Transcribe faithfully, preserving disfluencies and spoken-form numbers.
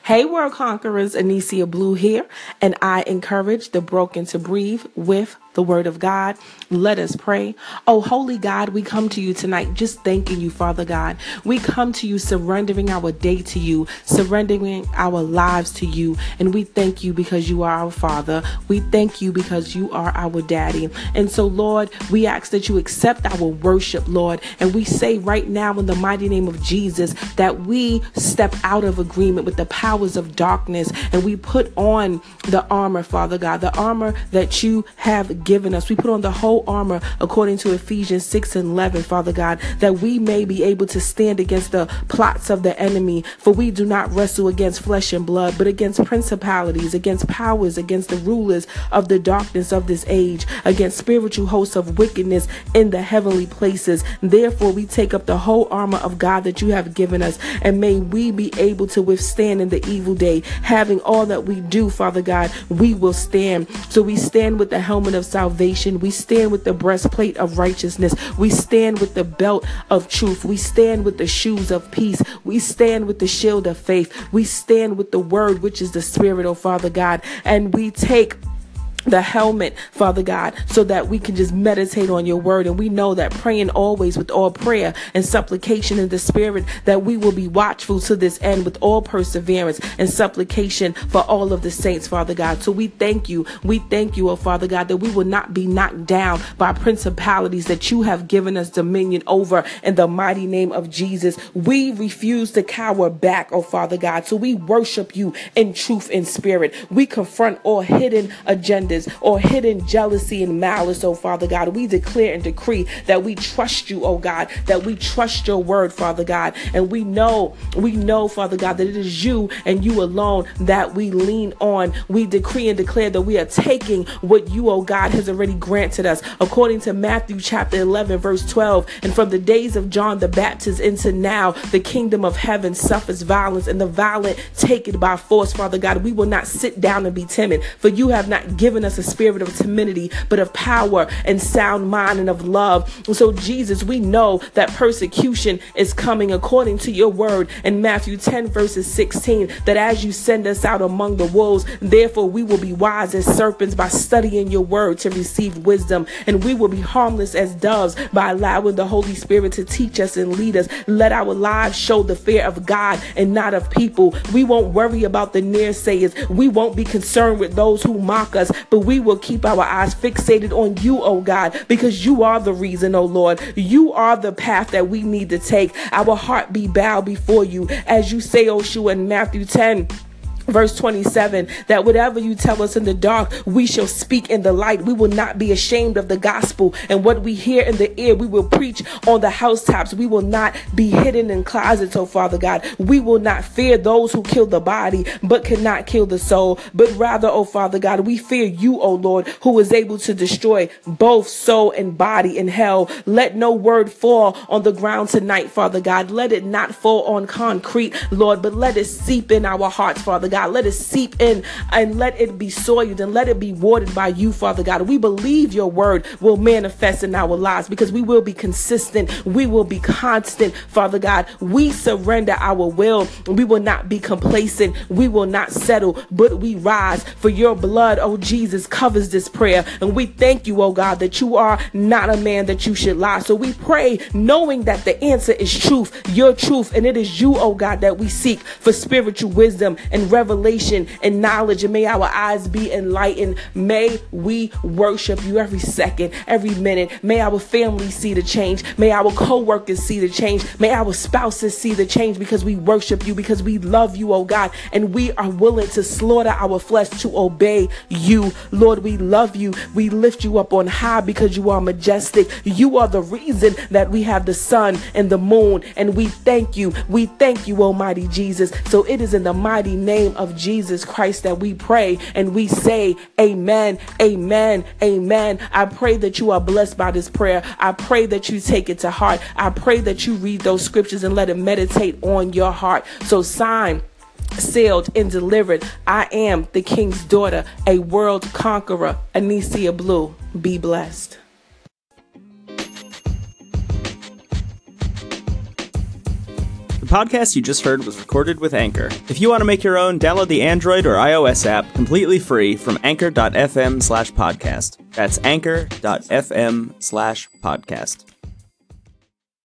Hey, World Conquerors, Anicia Blue here, and I encourage the broken to breathe with the word of God. Let us pray. Oh, holy God, we come to you tonight just thanking you, Father God. We come to you surrendering our day to you, surrendering our lives to you, and we thank you because you are our Father. We thank you because you are our Daddy. And so, Lord, we ask that you accept our worship, Lord, and we say right now in the mighty name of Jesus that we step out of agreement with the powers of darkness and we put on the armor, Father God, the armor that you have given us. We put on the whole armor according to Ephesians six and eleven, Father God, that we may be able to stand against the plots of the enemy. For we do not wrestle against flesh and blood, but against principalities, against powers, against the rulers of the darkness of this age, against spiritual hosts of wickedness in the heavenly places. Therefore, we take up the whole armor of God that you have given us, and may we be able to withstand in the evil day. Having all that we do, Father God, we will stand. So we stand with the helmet of salvation. We stand with the breastplate of righteousness. We stand with the belt of truth. We stand with the shoes of peace. We stand with the shield of faith. We stand with the word, which is the Spirit, oh Father God. And we take the helmet, Father God, so that we can just meditate on your word. And we know that praying always with all prayer and supplication in the Spirit, that we will be watchful to this end with all perseverance and supplication for all of the saints, Father God. So we thank you. We thank you, oh Father God, that we will not be knocked down by principalities that you have given us dominion over in the mighty name of Jesus. We refuse to cower back, oh Father God. So we worship you in truth and spirit. We confront all hidden agendas or hidden jealousy and malice, oh Father God. We declare and decree that we trust you, oh God, that we trust your word, Father God. And we know, we know, Father God, that it is you and you alone that we lean on. We decree and declare that we are taking what you, oh God, has already granted us, according to Matthew chapter eleven, verse twelve. And from the days of John the Baptist into now, the kingdom of heaven suffers violence, and the violent take it by force, Father God. We will not sit down and be timid, for you have not given us a spirit of timidity, but of power and sound mind and of love. And so, Jesus, we know that persecution is coming according to your word in Matthew ten, verses sixteen, that as you send us out among the wolves, therefore we will be wise as serpents by studying your word to receive wisdom, and we will be harmless as doves by allowing the Holy Spirit to teach us and lead us. Let our lives show the fear of God and not of people. We won't worry about the naysayers. We won't be concerned with those who mock us, but we will keep our eyes fixated on you, oh God, because you are the reason, oh Lord. You are the path that we need to take. Our heart be bowed before you, as you say, oh Shua, in Matthew ten, verse twenty-seven, that whatever you tell us in the dark, we shall speak in the light. We will not be ashamed of the gospel, and what we hear in the ear, we will preach on the housetops. We will not be hidden in closets, oh Father God. We will not fear those who kill the body, but cannot kill the soul, but rather, oh Father God, we fear you, oh Lord, who is able to destroy both soul and body in hell. Let no word fall on the ground tonight, Father God. Let it not fall on concrete, Lord, but let it seep in our hearts, Father God. Let it seep in and let it be soiled and let it be watered by you, Father God. We believe your word will manifest in our lives because we will be consistent. We will be constant, Father God. We surrender our will. We will not be complacent. We will not settle, but we rise. For your blood, oh Jesus, covers this prayer. And we thank you, oh God, that you are not a man that you should lie. So we pray knowing that the answer is truth, your truth. And it is you, oh God, that we seek for spiritual wisdom and revelation. Revelation and knowledge, and may our eyes be enlightened. May we worship you every second, every minute. May our family see the change. May our co-workers see the change. May our spouses see the change, because we worship you, because we love you, oh God, and we are willing to slaughter our flesh to obey you. Lord, we love you. We lift you up on high because you are majestic. You are the reason that we have the sun and the moon, and we thank you. We thank you, Almighty Jesus. So it is in the mighty name of Jesus Christ that we pray and we say amen, amen, amen. I pray that you are blessed by this prayer. I pray that you take it to heart. I pray that you read those scriptures and let it meditate on your heart. So sign, sealed, and delivered. I am the King's daughter, a world conqueror, Anicia Blue. Be blessed. podcast you just heard was recorded with Anchor. If you want to make your own, download the Android or iOS app completely free from anchor.fm slash podcast. That's anchor.fm slash podcast.